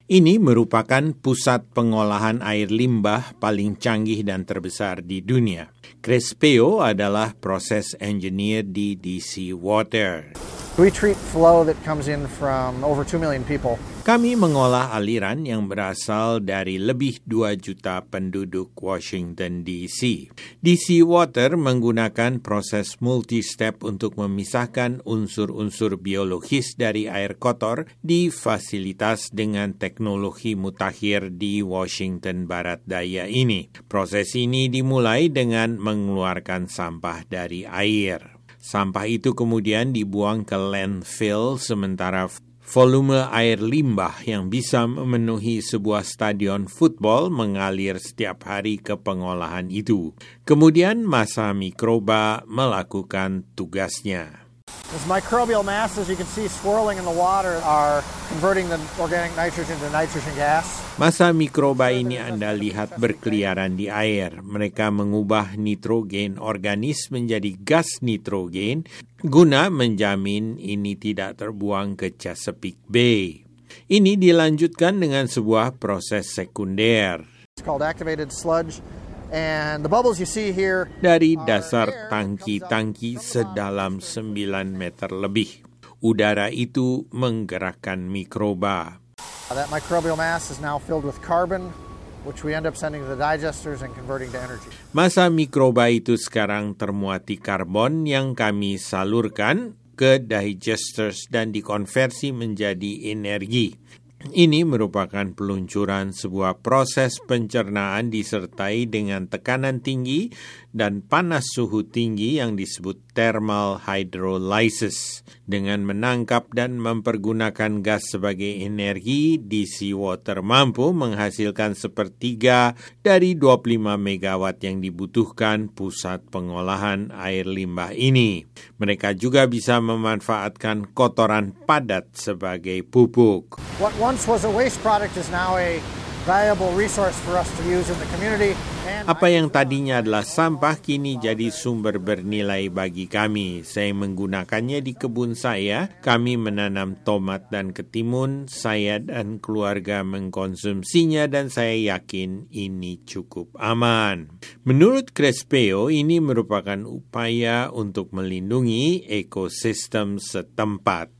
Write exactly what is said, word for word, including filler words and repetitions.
Ini merupakan pusat pengolahan air limbah paling canggih dan terbesar di dunia. Crespeo adalah proses engineer di D C Water. We treat flow that comes in from over two million people. Kami mengolah aliran yang berasal dari lebih dua juta penduduk Washington D C. D C Water menggunakan proses multi-step untuk memisahkan unsur-unsur biologis dari air kotor di fasilitas dengan teknologi mutakhir di Washington Barat Daya ini. Proses ini dimulai dengan mengeluarkan sampah dari air. Sampah itu kemudian dibuang ke landfill, sementara volume air limbah yang bisa memenuhi sebuah stadion football mengalir setiap hari ke pengolahan itu. Kemudian massa mikroba melakukan tugasnya. Those microbial masses you can see swirling in the water are converting the organic nitrogen to nitrogen gas. Massa mikroba ini Anda lihat berkeliaran di air. Mereka mengubah nitrogen organis menjadi gas nitrogen guna menjamin ini tidak terbuang ke Chesapeake Bay. Ini dilanjutkan dengan sebuah proses sekunder. It's called activated sludge. And the bubbles you see here dari dasar tangki-tangki sedalam sembilan meter lebih. Udara itu menggerakkan mikroba. That microbial mass is now filled with carbon, which we end up sending to the digesters and converting to energy. Massa mikroba itu sekarang termuati karbon yang kami salurkan ke digesters dan dikonversi menjadi energi. Ini merupakan peluncuran sebuah proses pencernaan disertai dengan tekanan tinggi dan panas suhu tinggi yang disebut thermal hydrolysis. Dengan menangkap dan mempergunakan gas sebagai energi, D C Water mampu menghasilkan sepertiga dari dua puluh lima megawatt yang dibutuhkan pusat pengolahan air limbah ini. Mereka juga bisa memanfaatkan kotoran padat sebagai pupuk. What once was a waste product is now a valuable resource for us to use in the community. Apa yang tadinya adalah sampah kini jadi sumber bernilai bagi kami. Saya menggunakannya di kebun saya. Kami menanam tomat dan ketimun. Saya dan keluarga mengkonsumsinya dan saya yakin ini cukup aman. Menurut Crespeo, ini merupakan upaya untuk melindungi ekosistem setempat.